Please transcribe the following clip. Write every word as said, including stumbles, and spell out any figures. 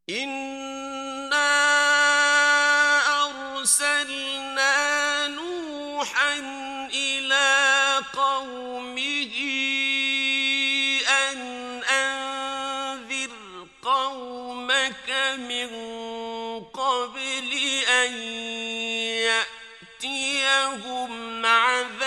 إِنَّا أَرْسَلْنَا نُوحًا إِلَىٰ قَوْمِهِ أَنْ أَنذِرْ قَوْمَكَ مِن قَبْلِ أَن يَأْتِيَهُمْ عَذَابٌ